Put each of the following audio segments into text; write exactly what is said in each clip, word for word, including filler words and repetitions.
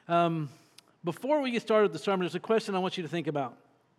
Um, before we get started with the sermon, there's a question I want you to think about.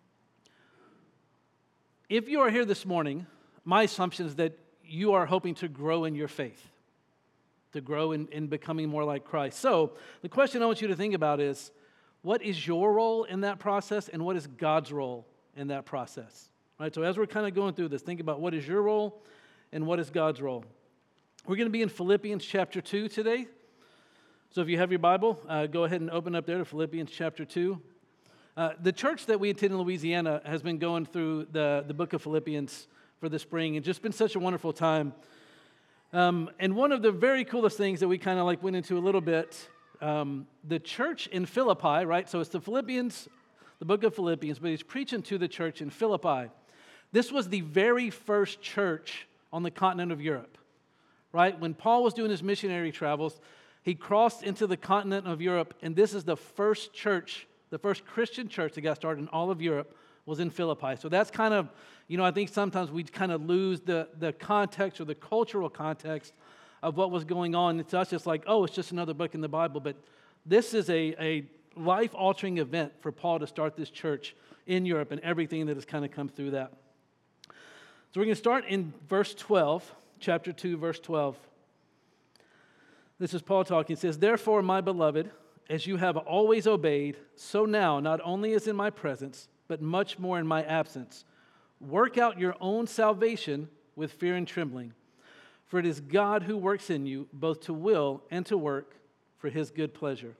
If you are here this morning, my assumption is that you are hoping to grow in your faith, to grow in, in becoming more like Christ. So the question I want you to think about is, what is your role in that process, and what is God's role in that process? All right, so as we're kind of going through this, think about what is your role and what is God's role. We're going to be in Philippians chapter two today. So if you have your Bible, uh, go ahead and open up there to Philippians chapter two. Uh, the church that we attend in Louisiana has been going through the, the book of Philippians for the spring, and just been such a wonderful time. Um, and one of the very coolest things that we kind of like went into a little bit, um, the church in Philippi, right? So it's the Philippians, the book of Philippians, but he's preaching to the church in Philippi. This was the very first church on the continent of Europe, right? When Paul was doing his missionary travels, he crossed into the continent of Europe, and this is the first church, the first Christian church that got started in all of Europe was in Philippi. So that's kind of, you know, I think sometimes we kind of lose the, the context or the cultural context of what was going on. It's us just like, oh, it's just another book in the Bible. But this is a, a life-altering event for Paul to start this church in Europe and everything that has kind of come through that. So we're going to start in verse twelve, chapter two, verse twelve. This is Paul talking. He says, "Therefore, my beloved, as you have always obeyed, so now, not only as in my presence, but much more in my absence, work out your own salvation with fear and trembling. For it is God who works in you, both to will and to work for his good pleasure."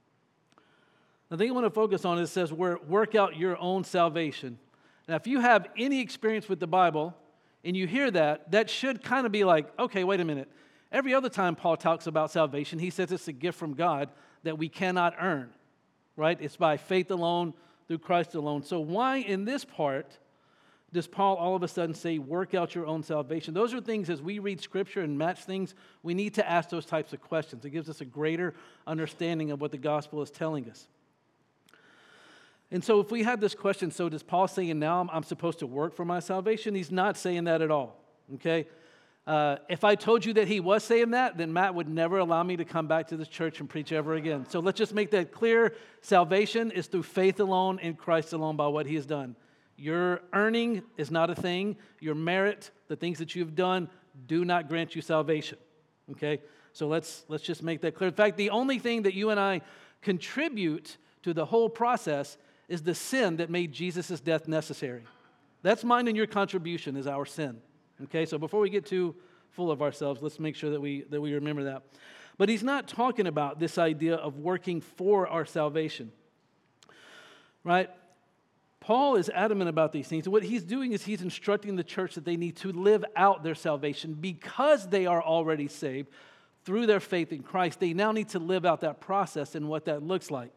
The thing I want to focus on is it says, work out your own salvation. Now, if you have any experience with the Bible, and you hear that, that should kind of be like, okay, wait a minute. Every other time Paul talks about salvation, he says it's a gift from God that we cannot earn, right? It's by faith alone, through Christ alone. So why in this part does Paul all of a sudden say, work out your own salvation? Those are things, as we read Scripture and match things, we need to ask those types of questions. It gives us a greater understanding of what the gospel is telling us. And so if we have this question, so does Paul saying now I'm, I'm supposed to work for my salvation? He's not saying that at all, okay? Uh, if I told you that he was saying that, then Matt would never allow me to come back to this church and preach ever again. So let's just make that clear. Salvation is through faith alone in Christ alone by what he has done. Your earning is not a thing. Your merit, the things that you've done, do not grant you salvation. Okay? So let's let's just make that clear. In fact, the only thing that you and I contribute to the whole process is the sin that made Jesus' death necessary. That's mine and your contribution is our sin. Okay, so before we get too full of ourselves, let's make sure that we that we remember that. But he's not talking about this idea of working for our salvation, right? Paul is adamant about these things. What he's doing is he's instructing the church that they need to live out their salvation because they are already saved through their faith in Christ. They now need to live out that process and what that looks like.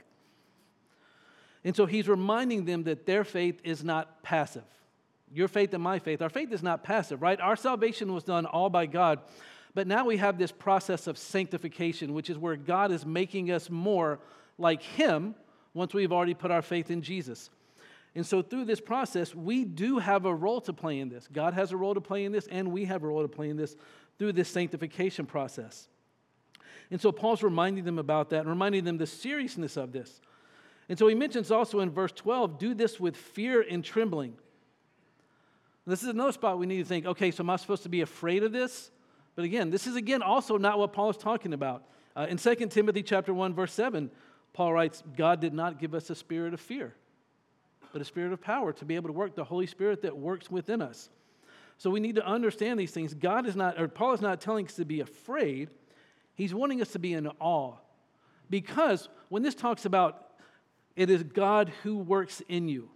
And so he's reminding them that their faith is not passive. Your faith and my faith, our faith is not passive, right? Our salvation was done all by God. But now we have this process of sanctification, which is where God is making us more like him once we've already put our faith in Jesus. And so through this process, we do have a role to play in this. God has a role to play in this, and we have a role to play in this through this sanctification process. And so Paul's reminding them about that and reminding them the seriousness of this. And so he mentions also in verse twelve, do this with fear and trembling. This is another spot we need to think, okay, so am I supposed to be afraid of this? But again, this is again also not what Paul is talking about. Uh, in Second Timothy chapter one, verse seven, Paul writes, God did not give us a spirit of fear, but a spirit of power to be able to work, the Holy Spirit that works within us. So we need to understand these things. God is not, or Paul is not telling us to be afraid. He's wanting us to be in awe. Because when this talks about it is God who works in you,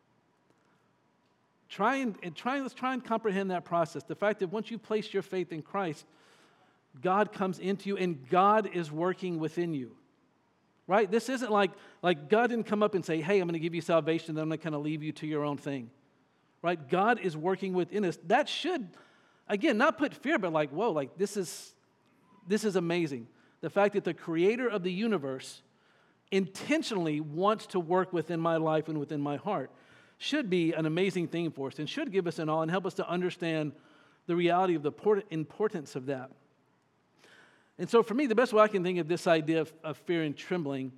Try and, and try, let's try and comprehend that process. The fact that once you place your faith in Christ, God comes into you and God is working within you. Right? This isn't like, like God didn't come up and say, hey, I'm going to give you salvation, then I'm going to kind of leave you to your own thing. Right? God is working within us. That should, again, not put fear, but like, whoa, like this is, this is amazing. The fact that the creator of the universe intentionally wants to work within my life and within my heart should be an amazing thing for us and should give us an awe and help us to understand the reality of the importance of that. And so for me, the best way I can think of this idea of, of fear and trembling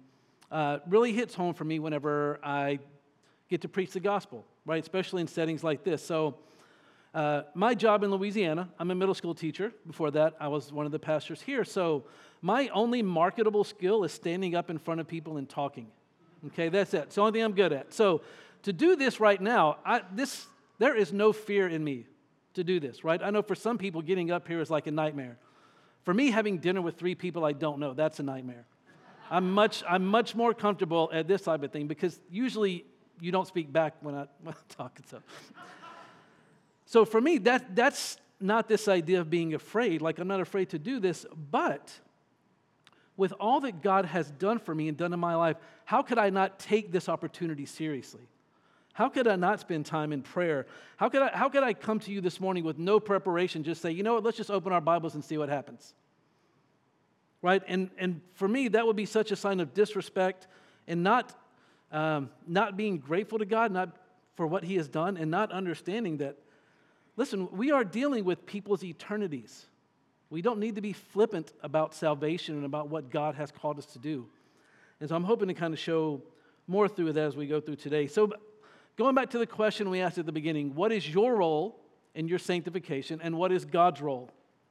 uh, really hits home for me whenever I get to preach the gospel, right? Especially in settings like this. So uh, my job in Louisiana, I'm a middle school teacher. Before that, I was one of the pastors here. So my only marketable skill is standing up in front of people and talking. Okay, that's it. It's the only thing I'm good at. So to do this right now, I, this there is no fear in me to do this, right? I know for some people, getting up here is like a nightmare. For me, having dinner with three people I don't know, that's a nightmare. I'm much, I'm much more comfortable at this type of thing because usually you don't speak back when, I, when I'm talking. So, so for me, that that's not this idea of being afraid. Like, I'm not afraid to do this, but with all that God has done for me and done in my life, how could I not take this opportunity seriously? How could I not spend time in prayer? How could I, how could I come to you this morning with no preparation, just say, you know what, let's just open our Bibles and see what happens? Right? And, and for me, that would be such a sign of disrespect and not, um, not being grateful to God, not for what He has done, and not understanding that, listen, we are dealing with people's eternities. We don't need to be flippant about salvation and about what God has called us to do. And so I'm hoping to kind of show more through that as we go through today. So going back to the question we asked at the beginning, what is your role in your sanctification and what is God's role?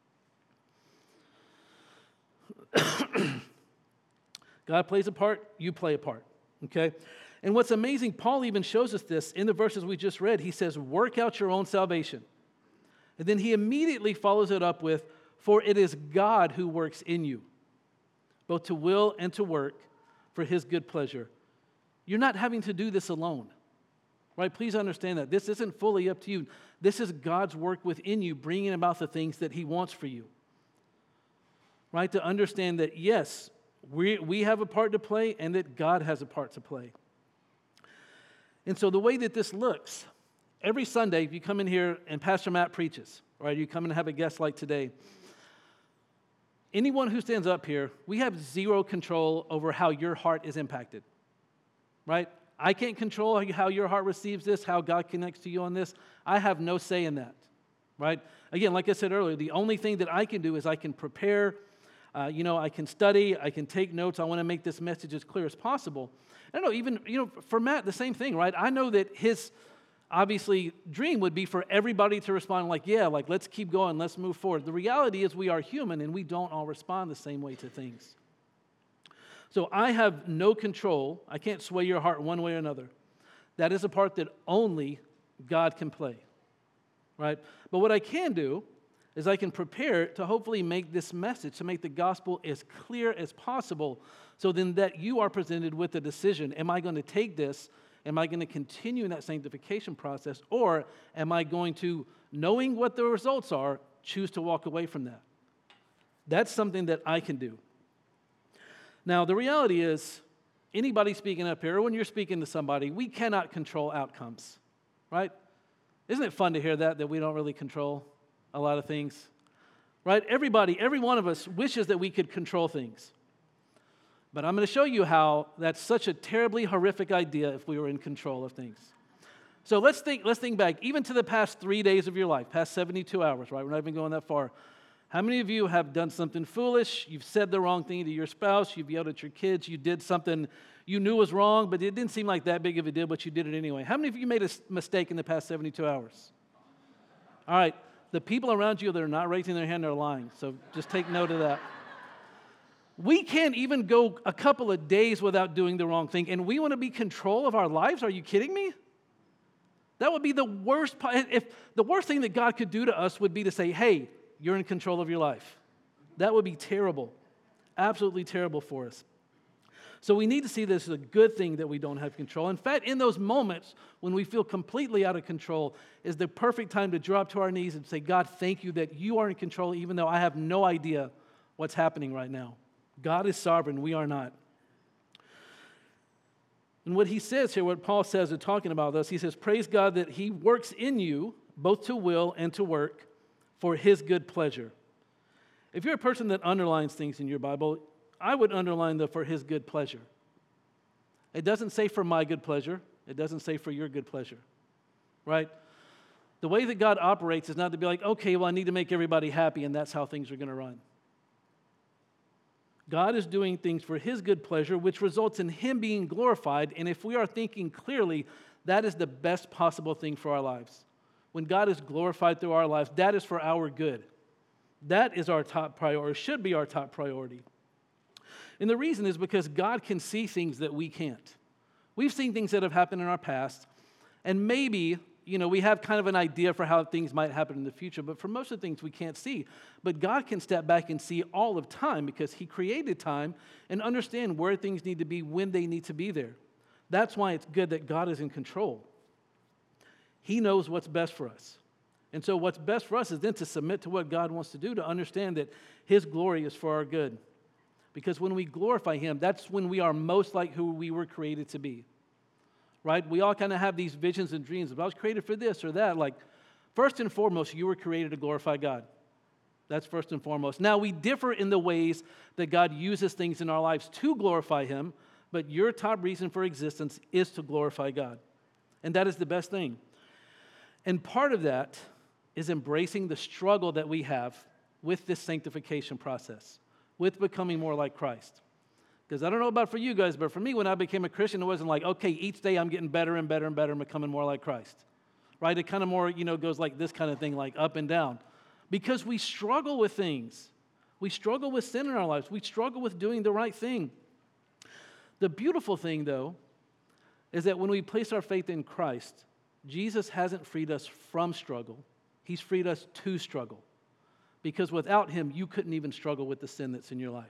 God plays a part, you play a part, okay? And what's amazing, Paul even shows us this in the verses we just read. He says, work out your own salvation. And then he immediately follows it up with, for it is God who works in you, both to will and to work for His good pleasure. You're not having to do this alone, right? Please understand that. This isn't fully up to you. This is God's work within you, bringing about the things that He wants for you, right? To understand that, yes, we, we have a part to play and that God has a part to play. And so the way that this looks, every Sunday, if you come in here and Pastor Matt preaches, right, you come and have a guest like today, anyone who stands up here, we have zero control over how your heart is impacted, right? I can't control how your heart receives this, how God connects to you on this. I have no say in that, right? Again, like I said earlier, the only thing that I can do is I can prepare, uh, you know, I can study, I can take notes. I want to make this message as clear as possible. I don't know, even, you know, for Matt, the same thing, right? I know that his, obviously, dream would be for everybody to respond like, yeah, like, let's keep going, let's move forward. The reality is we are human and we don't all respond the same way to things. So I have no control. I can't sway your heart one way or another. That is a part that only God can play, right? But what I can do is I can prepare to hopefully make this message, to make the gospel as clear as possible, so then that you are presented with a decision. Am I going to take this? Am I going to continue in that sanctification process? Or am I going to, knowing what the results are, choose to walk away from that? That's something that I can do. Now, the reality is, anybody speaking up here, or when you're speaking to somebody, we cannot control outcomes, right? Isn't it fun to hear that, that we don't really control a lot of things, right? Everybody, every one of us wishes that we could control things. But I'm going to show you how that's such a terribly horrific idea if we were in control of things. So let's think, let's think back, even to the past three days of your life, past seventy-two hours, right? We're not even going that far. How many of you have done something foolish? You've said the wrong thing to your spouse. You've yelled at your kids. You did something you knew was wrong, but it didn't seem like that big of a deal, but you did it anyway. How many of you made a mistake in the past seventy-two hours? All right. The people around you that are not raising their hand are lying, so just take note of that. We can't even go a couple of days without doing the wrong thing, and we want to be in control of our lives? Are you kidding me? That would be the worst. If the worst thing that God could do to us would be to say, hey, you're in control of your life. That would be terrible, absolutely terrible for us. So we need to see this as a good thing that we don't have control. In fact, in those moments when we feel completely out of control is the perfect time to drop to our knees and say, God, thank you that you are in control, even though I have no idea what's happening right now. God is sovereign, we are not. And what he says here, what Paul says in talking about this, he says, praise God that He works in you both to will and to work for His good pleasure. If you're a person that underlines things in your Bible, I would underline the for His good pleasure. It doesn't say for my good pleasure. It doesn't say for your good pleasure, right? The way that God operates is not to be like, okay, well, I need to make everybody happy, and that's how things are going to run. God is doing things for his good pleasure, which results in him being glorified. And if we are thinking clearly, that is the best possible thing for our lives. When God is glorified through our lives, that is for our good. That is our top priority, should be our top priority. And the reason is because God can see things that we can't. We've seen things that have happened in our past, and maybe, you know, we have kind of an idea for how things might happen in the future, but for most of the things we can't see. But God can step back and see all of time because he created time and understand where things need to be, when they need to be there. That's why it's good that God is in control. He knows what's best for us. And so what's best for us is then to submit to what God wants to do, to understand that his glory is for our good. Because when we glorify him, that's when we are most like who we were created to be. Right? We all kind of have these visions and dreams of, I was created for this or that. Like, first and foremost, you were created to glorify God. That's first and foremost. Now, we differ in the ways that God uses things in our lives to glorify him, but your top reason for existence is to glorify God. And that is the best thing. And part of that is embracing the struggle that we have with this sanctification process, with becoming more like Christ. Because I don't know about for you guys, but for me, when I became a Christian, it wasn't like, okay, each day I'm getting better and better and better and becoming more like Christ. Right? It kind of more, you know, goes like this kind of thing, like up and down. Because we struggle with things. We struggle with sin in our lives. We struggle with doing the right thing. The beautiful thing, though, is that when we place our faith in Christ, Jesus hasn't freed us from struggle. He's freed us to struggle. Because without him, you couldn't even struggle with the sin that's in your life.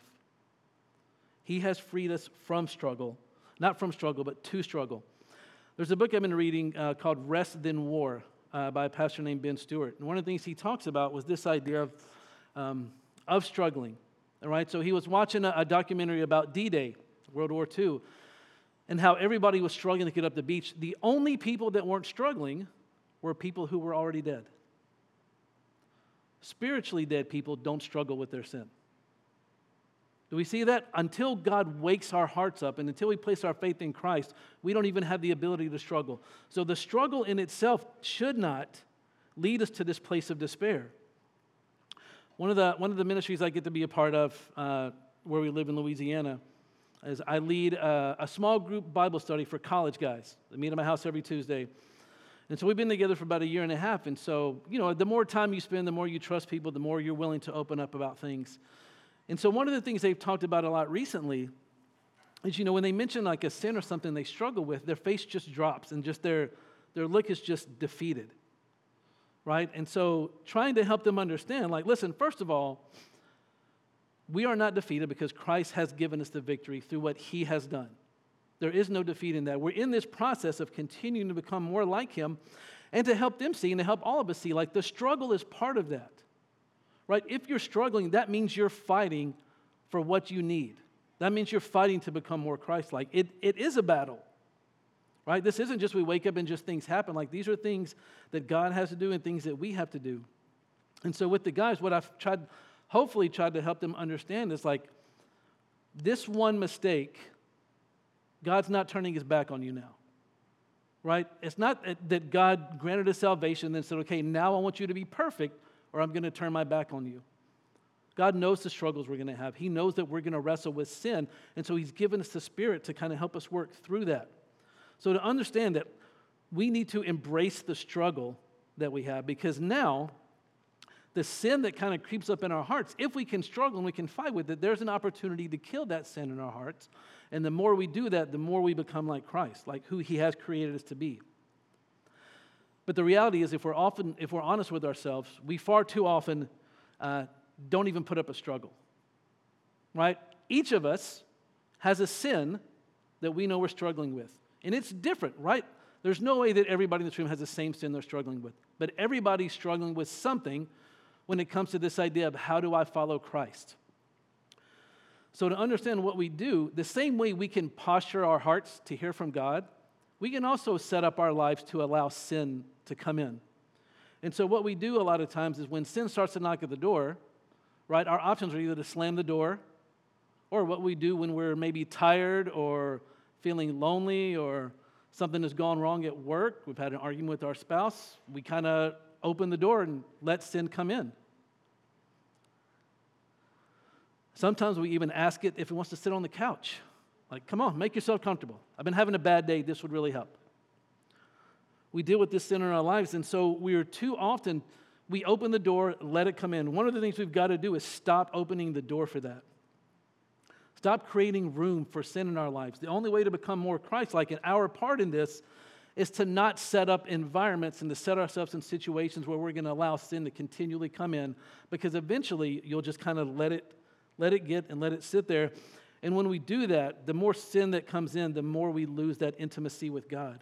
He has freed us from struggle, not from struggle, but to struggle. There's a book I've been reading uh, called Rest Then War uh, by a pastor named Ben Stewart. And one of the things he talks about was this idea of, um, of struggling. All right, so he was watching a, a documentary about D-Day, World War Two, and how everybody was struggling to get up the beach. The only people that weren't struggling were people who were already dead. Spiritually dead people don't struggle with their sin. Do we see that? Until God wakes our hearts up and until we place our faith in Christ, we don't even have the ability to struggle. So the struggle in itself should not lead us to this place of despair. One of the, one of the ministries I get to be a part of uh, where we live in Louisiana is I lead a, a small group Bible study for college guys. They meet at my house every Tuesday. And so we've been together for about a year and a half. And so, you know, the more time you spend, the more you trust people, the more you're willing to open up about things. And so one of the things they've talked about a lot recently is, you know, when they mention like a sin or something they struggle with, their face just drops and just their, their look is just defeated, right? And so trying to help them understand, like, listen, first of all, we are not defeated because Christ has given us the victory through what he has done. There is no defeat in that. We're in this process of continuing to become more like him and to help them see and to help all of us see, like the struggle is part of that. Right? If you're struggling, that means you're fighting for what you need. That means you're fighting to become more Christ-like. It, it is a battle. Right? This isn't just we wake up and just things happen. Like these are things that God has to do and things that we have to do. And so with the guys, what I've tried, hopefully tried to help them understand is like this one mistake, God's not turning his back on you now. Right? It's not that God granted us salvation and then said, okay, now I want you to be perfect, or I'm going to turn my back on you. God knows the struggles we're going to have. He knows that we're going to wrestle with sin, and so he's given us the Spirit to kind of help us work through that. So to understand that we need to embrace the struggle that we have, because now the sin that kind of creeps up in our hearts, if we can struggle and we can fight with it, there's an opportunity to kill that sin in our hearts. And the more we do that, the more we become like Christ, like who he has created us to be. But the reality is, if we're often, if we're honest with ourselves, we far too often uh, don't even put up a struggle, right? Each of us has a sin that we know we're struggling with, and it's different, right? There's no way that everybody in this room has the same sin they're struggling with, but everybody's struggling with something when it comes to this idea of how do I follow Christ. So to understand what we do, the same way we can posture our hearts to hear from God, we can also set up our lives to allow sin to come in. And so what we do a lot of times is when sin starts to knock at the door, right, our options are either to slam the door, or what we do when we're maybe tired or feeling lonely or something has gone wrong at work, we've had an argument with our spouse, we kind of open the door and let sin come in. Sometimes we even ask it if it wants to sit on the couch. Like, come on, make yourself comfortable. I've been having a bad day. This would really help. We deal with this sin in our lives, and so we are too often, we open the door, let it come in. One of the things we've got to do is stop opening the door for that. Stop creating room for sin in our lives. The only way to become more Christ-like, and our part in this, is to not set up environments and to set ourselves in situations where we're going to allow sin to continually come in, because eventually you'll just kind of let it, let it get and let it sit there. And when we do that, the more sin that comes in, the more we lose that intimacy with God.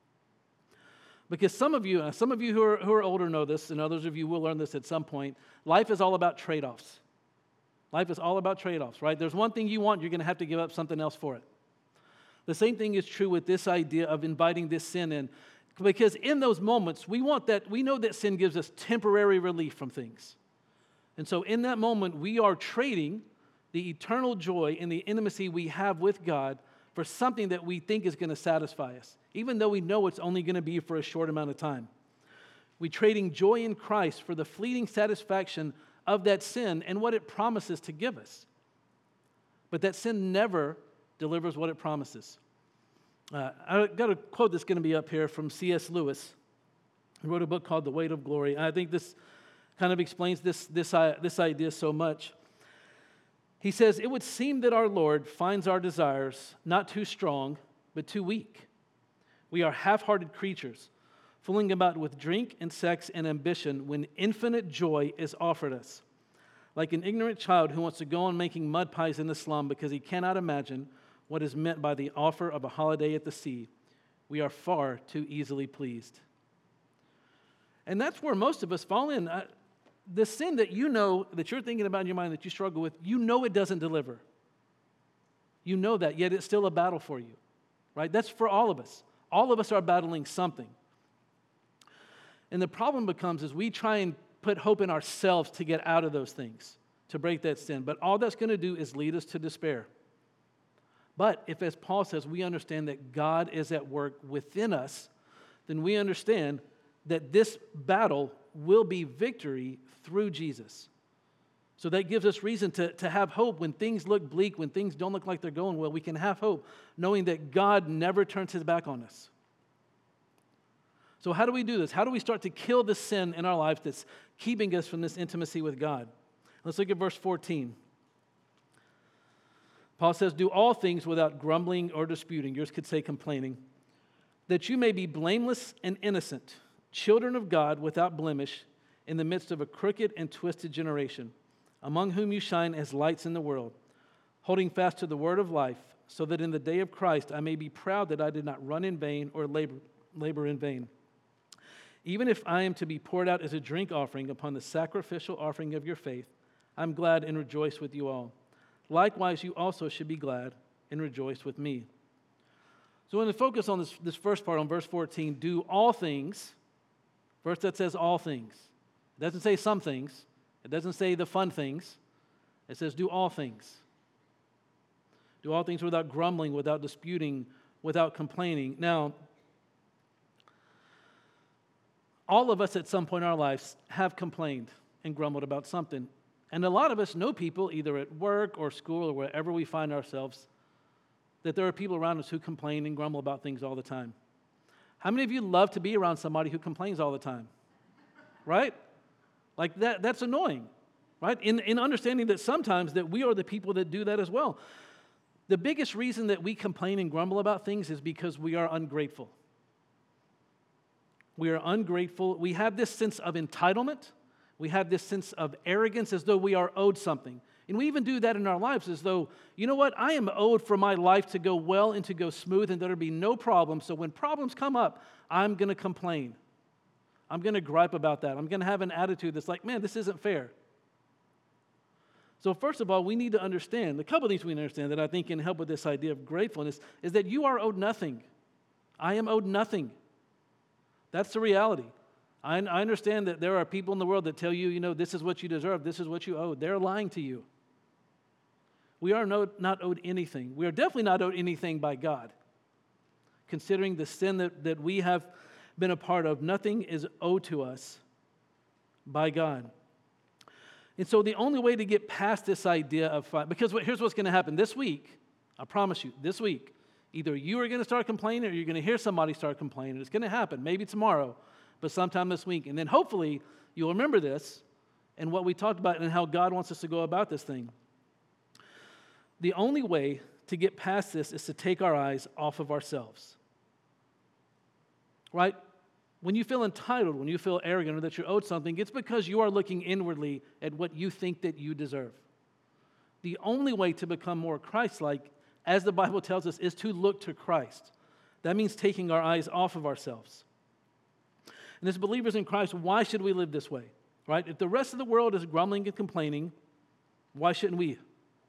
Because some of you, some of you who are, who are older know this, and others of you will learn this at some point. Life is all about trade-offs. Life is all about trade-offs, right? There's one thing you want, you're going to have to give up something else for it. The same thing is true with this idea of inviting this sin in. Because in those moments, we want that, we know that sin gives us temporary relief from things. And so in that moment, we are trading the eternal joy and the intimacy we have with God for something that we think is going to satisfy us, even though we know it's only going to be for a short amount of time. We're trading joy in Christ for the fleeting satisfaction of that sin and what it promises to give us. But that sin never delivers what it promises. Uh, I've got a quote that's going to be up here from C S Lewis, who wrote a book called The Weight of Glory. And I think this kind of explains this, this, uh, this idea so much. He says, "It would seem that our Lord finds our desires not too strong, but too weak. We are half-hearted creatures, fooling about with drink and sex and ambition when infinite joy is offered us. Like an ignorant child who wants to go on making mud pies in the slum because he cannot imagine what is meant by the offer of a holiday at the sea, we are far too easily pleased." And that's where most of us fall in. Uh, The sin that you know, that you're thinking about in your mind, that you struggle with, you know it doesn't deliver. You know that, yet it's still a battle for you, right? That's for all of us. All of us are battling something. And the problem becomes is we try and put hope in ourselves to get out of those things, to break that sin. But all that's going to do is lead us to despair. But if, as Paul says, we understand that God is at work within us, then we understand that this battle will be victory through Jesus. So that gives us reason to, to have hope when things look bleak, when things don't look like they're going well. We can have hope knowing that God never turns his back on us. So how do we do this? How do we start to kill the sin in our life that's keeping us from this intimacy with God? Let's look at verse fourteen. Paul says, "Do all things without grumbling or disputing," yours could say complaining, "that you may be blameless and innocent, children of God without blemish, in the midst of a crooked and twisted generation, among whom you shine as lights in the world, holding fast to the word of life, so that in the day of Christ I may be proud that I did not run in vain or labor, labor in vain. Even if I am to be poured out as a drink offering upon the sacrificial offering of your faith, I'm glad and rejoice with you all. Likewise, you also should be glad and rejoice with me." So when we focus on this, this first part, on verse fourteen, do all things. First, that says all things. It doesn't say some things. It doesn't say the fun things. It says do all things. Do all things without grumbling, without disputing, without complaining. Now, all of us at some point in our lives have complained and grumbled about something. And a lot of us know people, either at work or school or wherever we find ourselves, that there are people around us who complain and grumble about things all the time. How many of you love to be around somebody who complains all the time? Right? Like that, that's annoying, right? In, in understanding that sometimes that we are the people that do that as well. The biggest reason that we complain and grumble about things is because we are ungrateful. We are ungrateful. We have this sense of entitlement. We have this sense of arrogance as though we are owed something. And we even do that in our lives as though, you know what, I am owed for my life to go well and to go smooth and there to be no problems. So when problems come up, I'm going to complain. I'm going to gripe about that. I'm going to have an attitude that's like, man, this isn't fair. So first of all, we need to understand, a couple of things we need to understand that I think can help with this idea of gratefulness is that you are owed nothing. I am owed nothing. That's the reality. I, I understand that there are people in the world that tell you, you know, this is what you deserve, this is what you owe. They're lying to you. We are no, not owed anything. We are definitely not owed anything by God. Considering the sin that, that we have been a part of, nothing is owed to us by God. And so the only way to get past this idea of fight, because what, here's what's going to happen this week, I promise you, this week, either you are going to start complaining or you're going to hear somebody start complaining. It's going to happen, maybe tomorrow, but sometime this week. And then hopefully you'll remember this and what we talked about and how God wants us to go about this thing. The only way to get past this is to take our eyes off of ourselves. Right? When you feel entitled, when you feel arrogant or that you're owed something, it's because you are looking inwardly at what you think that you deserve. The only way to become more Christ-like, as the Bible tells us, is to look to Christ. That means taking our eyes off of ourselves. And as believers in Christ, why should we live this way? Right? If the rest of the world is grumbling and complaining, why shouldn't we?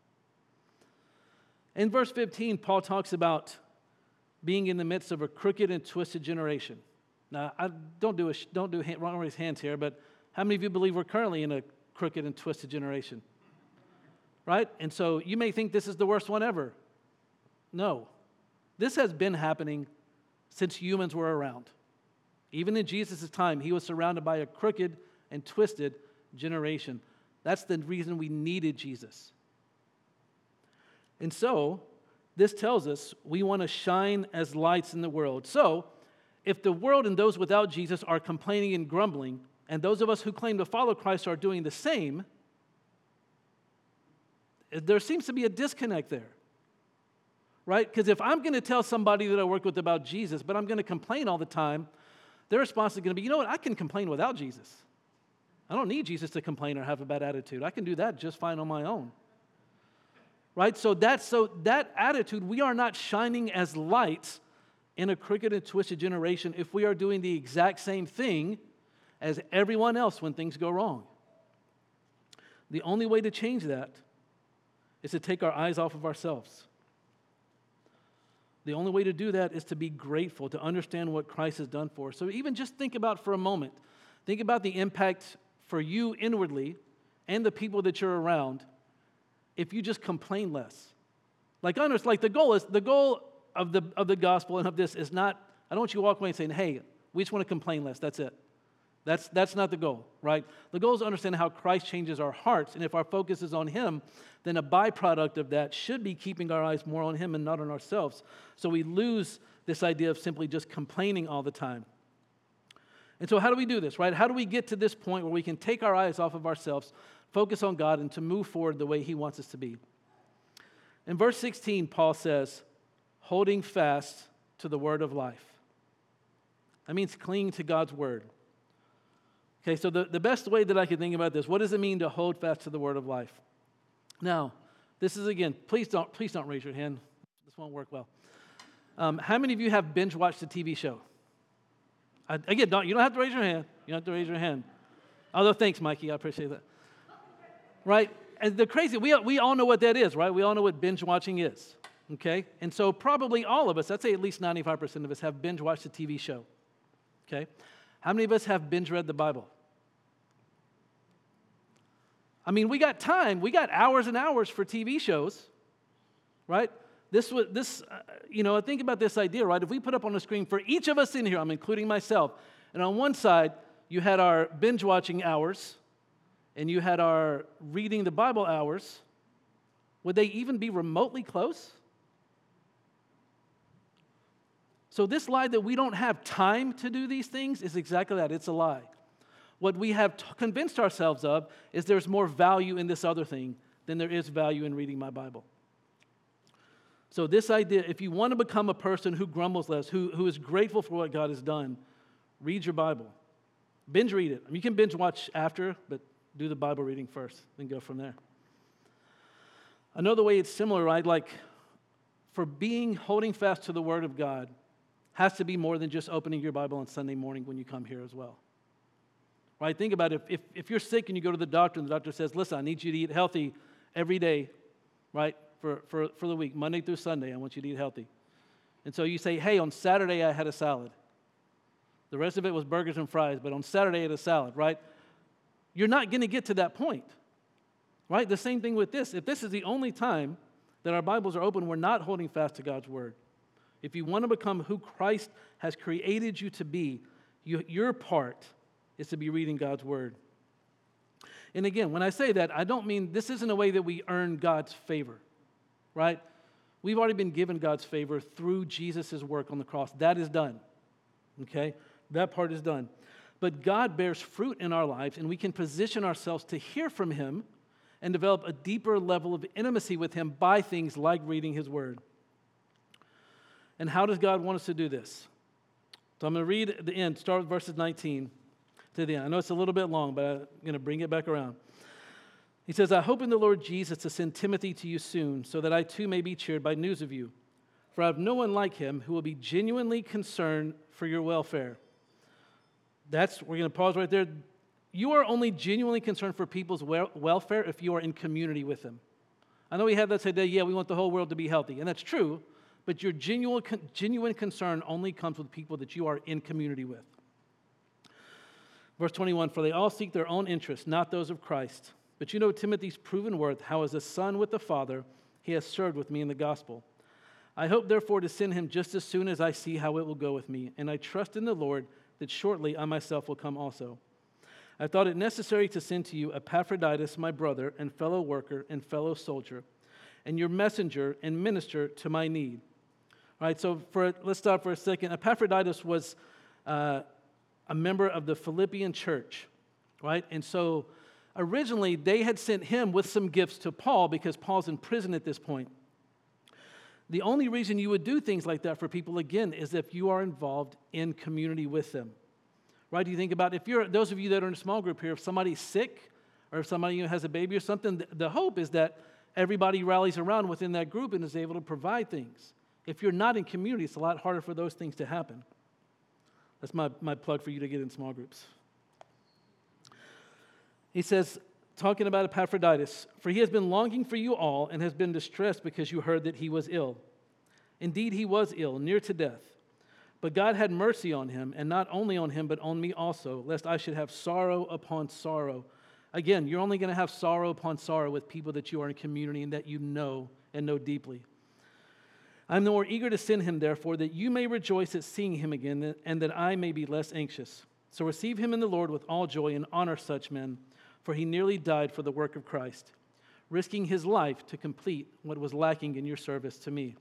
In verse fifteen, Paul talks about being in the midst of a crooked and twisted generation. Now, I don't do a, don't do hand, wrong raise hands here, but how many of you believe we're currently in a crooked and twisted generation? Right? And so you may think this is the worst one ever. No. This has been happening since humans were around. Even in Jesus' time, he was surrounded by a crooked and twisted generation. That's the reason we needed Jesus. And so, this tells us we want to shine as lights in the world. So, if the world and those without Jesus are complaining and grumbling, and those of us who claim to follow Christ are doing the same, there seems to be a disconnect there. Right? Because if I'm going to tell somebody that I work with about Jesus, but I'm going to complain all the time, their response is going to be, you know what, I can complain without Jesus. I don't need Jesus to complain or have a bad attitude. I can do that just fine on my own. Right? So that's so that attitude, we are not shining as lights in a crooked and twisted generation if we are doing the exact same thing as everyone else when things go wrong. The only way to change that is to take our eyes off of ourselves. The only way to do that is to be grateful, to understand what Christ has done for us. So even just think about for a moment, think about the impact for you inwardly and the people that you're around if you just complain less. Like, honest, like the goal is, the goal of the of the gospel and of this is not, I don't want you to walk away and saying, hey, we just want to complain less, that's it. That's, that's not the goal, right? The goal is to understand how Christ changes our hearts, and if our focus is on Him, then a byproduct of that should be keeping our eyes more on Him and not on ourselves. So we lose this idea of simply just complaining all the time. And so how do we do this, right? How do we get to this point where we can take our eyes off of ourselves, focus on God, and to move forward the way He wants us to be? In verse sixteen, Paul says, holding fast to the word of life. That means clinging to God's word. Okay, so the, the best way that I could think about this, what does it mean to hold fast to the word of life? Now, this is, again, please don't please don't raise your hand. This won't work well. Um, how many of you have binge-watched a T V show? I, again, don't, you don't have to raise your hand. You don't have to raise your hand. Although, thanks, Mikey. I appreciate that. Right? And the crazy, we, we all know what that is, right? We all know what binge-watching is, okay? And so probably all of us, I'd say at least ninety-five percent of us have binge-watched a T V show, okay? How many of us have binge-read the Bible? I mean, we got time. We got hours and hours for T V shows, right? This, was this, uh, you know, think about this idea, right? If we put up on the screen for each of us in here, I'm including myself, and on one side, you had our binge-watching hours, and you had our reading the Bible hours, would they even be remotely close? So this lie that we don't have time to do these things is exactly that. It's a lie. What we have t- convinced ourselves of is there's more value in this other thing than there is value in reading my Bible. So this idea, if you want to become a person who grumbles less, who, who is grateful for what God has done, read your Bible. Binge read it. I mean, you can binge watch after, but do the Bible reading first, then go from there. Another way it's similar, right? Like for being, holding fast to the Word of God has to be more than just opening your Bible on Sunday morning when you come here as well. Right? Think about it. If, if you're sick and you go to the doctor and the doctor says, listen, I need you to eat healthy every day, right, for, for, for the week, Monday through Sunday, I want you to eat healthy. And so you say, hey, on Saturday I had a salad. The rest of it was burgers and fries, but on Saturday I had a salad, right? You're not going to get to that point, right? The same thing with this. If this is the only time that our Bibles are open, we're not holding fast to God's Word. If you want to become who Christ has created you to be, you, your part is to be reading God's Word. And again, when I say that, I don't mean this isn't a way that we earn God's favor, right? We've already been given God's favor through Jesus' work on the cross. That is done, okay? That part is done. But God bears fruit in our lives, and we can position ourselves to hear from Him and develop a deeper level of intimacy with Him by things like reading His Word. And how does God want us to do this? So I'm going to read at the end, start with verses nineteen to the end. I know it's a little bit long, but I'm going to bring it back around. He says, I hope in the Lord Jesus to send Timothy to you soon, so that I too may be cheered by news of you. For I have no one like him who will be genuinely concerned for your welfare. That's, we're going to pause right there. You are only genuinely concerned for people's wel- welfare if you are in community with them. I know we have that today, yeah, we want the whole world to be healthy, and that's true, but your genuine, genuine concern only comes with people that you are in community with. Verse twenty-one, for they all seek their own interests, not those of Christ. But you know Timothy's proven worth, how as a son with the Father, he has served with me in the gospel. I hope, therefore, to send him just as soon as I see how it will go with me, and I trust in the Lord that shortly I myself will come also. I thought it necessary to send to you Epaphroditus, my brother and fellow worker and fellow soldier, and your messenger and minister to my need. All right, so for, let's stop for a second. Epaphroditus was uh, a member of the Philippian church, right? And so originally they had sent him with some gifts to Paul because Paul's in prison at this point. The only reason you would do things like that for people, again, is if you are involved in community with them, right? You think about if you're, those of you that are in a small group here, if somebody's sick or if somebody has a baby or something, the hope is that everybody rallies around within that group and is able to provide things. If you're not in community, it's a lot harder for those things to happen. That's my, my plug for you to get in small groups. He says, talking about Epaphroditus, for he has been longing for you all and has been distressed because you heard that he was ill. Indeed, he was ill, near to death. But God had mercy on him, and not only on him, but on me also, lest I should have sorrow upon sorrow. Again, you're only going to have sorrow upon sorrow with people that you are in community and that you know and know deeply. I'm the more eager to send him, therefore, that you may rejoice at seeing him again, and that I may be less anxious. So receive him in the Lord with all joy and honor such men, for he nearly died for the work of Christ, risking his life to complete what was lacking in your service to me.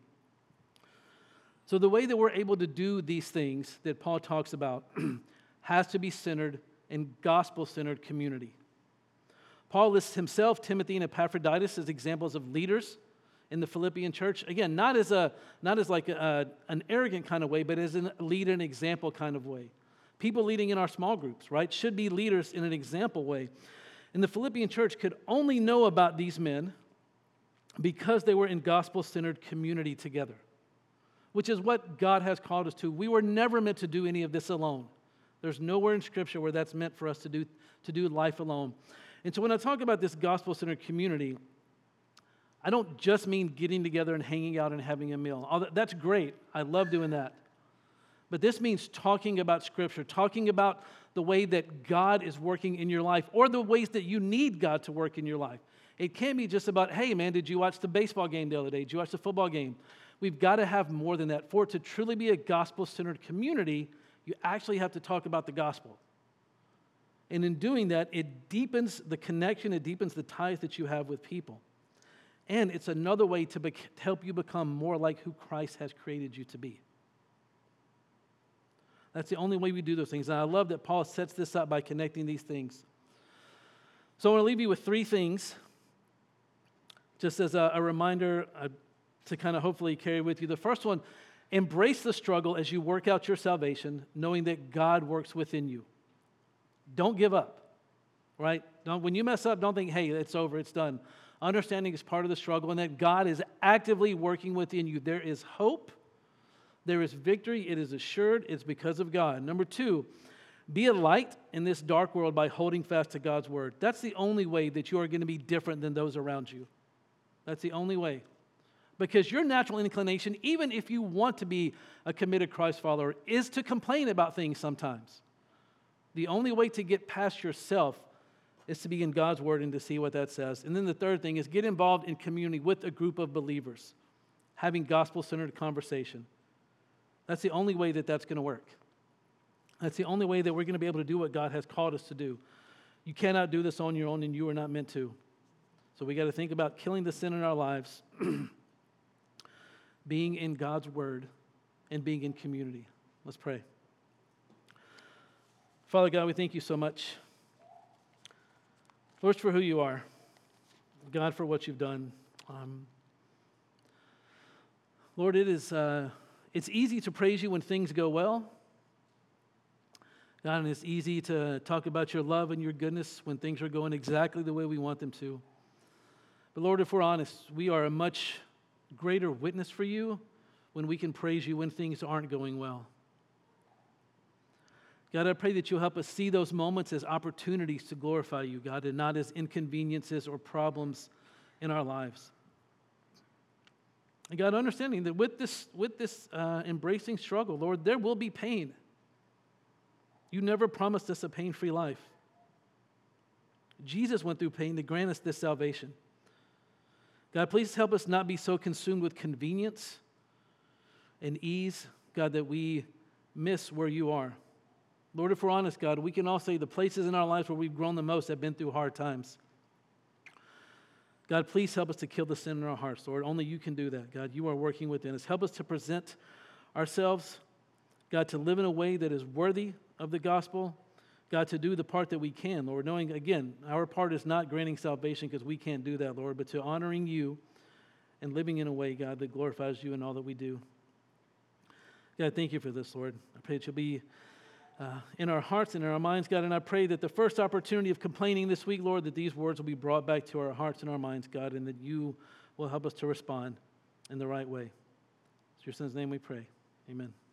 So the way that we're able to do these things that Paul talks about has to be centered in gospel-centered community. Paul lists himself, Timothy, and Epaphroditus as examples of leaders in the Philippian church. Again, not as a not as like a, an arrogant kind of way, but as a leader and example kind of way. People leading in our small groups, right, should be leaders in an example way. And the Philippian church could only know about these men because they were in gospel-centered community together, which is what God has called us to. We were never meant to do any of this alone. There's nowhere in Scripture where that's meant for us to do, to do life alone. And so when I talk about this gospel-centered community, I don't just mean getting together and hanging out and having a meal. Although that's great. I love doing that. But this means talking about Scripture, talking about the way that God is working in your life or the ways that you need God to work in your life. It can't be just about, hey, man, did you watch the baseball game the other day? Did you watch the football game? We've got to have more than that. For it to truly be a gospel-centered community, you actually have to talk about the gospel. And in doing that, it deepens the connection, it deepens the ties that you have with people. And it's another way to, be- to help you become more like who Christ has created you to be. That's the only way we do those things. And I love that Paul sets this up by connecting these things. So I want to leave you with three things, just as a, a reminder uh, to kind of hopefully carry with you. The first one, embrace the struggle as you work out your salvation, knowing that God works within you. Don't give up, right? Don't, when you mess up, don't think, hey, it's over, it's done. Understanding is part of the struggle and that God is actively working within you. There is hope. There is victory. It is assured. It's because of God. Number two, be a light in this dark world by holding fast to God's word. That's the only way that you are going to be different than those around you. That's the only way. Because your natural inclination, even if you want to be a committed Christ follower, is to complain about things sometimes. The only way to get past yourself is to be in God's word and to see what that says. And then the third thing is get involved in community with a group of believers, having gospel-centered conversation. That's the only way that that's going to work. That's the only way that we're going to be able to do what God has called us to do. You cannot do this on your own, and you are not meant to. So we got to think about killing the sin in our lives, being in God's word, and being in community. Let's pray. Father God, we thank you so much. First, for who you are. God, for what you've done. Um, Lord, it is uh, it's easy to praise you when things go well. God, and it's easy to talk about your love and your goodness when things are going exactly the way we want them to. But Lord, if we're honest, we are a much greater witness for you when we can praise you when things aren't going well. God, I pray that you'll help us see those moments as opportunities to glorify you, God, and not as inconveniences or problems in our lives. And God, understanding that with this, with this uh, embracing struggle, Lord, there will be pain. You never promised us a pain-free life. Jesus went through pain to grant us this salvation. God, please help us not be so consumed with convenience and ease, God, that we miss where you are. Lord, if we're honest, God, we can all say the places in our lives where we've grown the most have been through hard times. God, please help us to kill the sin in our hearts, Lord. Only you can do that, God. You are working within us. Help us to present ourselves, God, to live in a way that is worthy of the gospel. God, to do the part that we can, Lord, knowing, again, our part is not granting salvation because we can't do that, Lord, but to honoring you and living in a way, God, that glorifies you in all that we do. God, thank you for this, Lord. I pray that you'll be Uh, in our hearts and in our minds, God. And I pray that the first opportunity of complaining this week, Lord, that these words will be brought back to our hearts and our minds, God, and that you will help us to respond in the right way. In your Son's name we pray. Amen.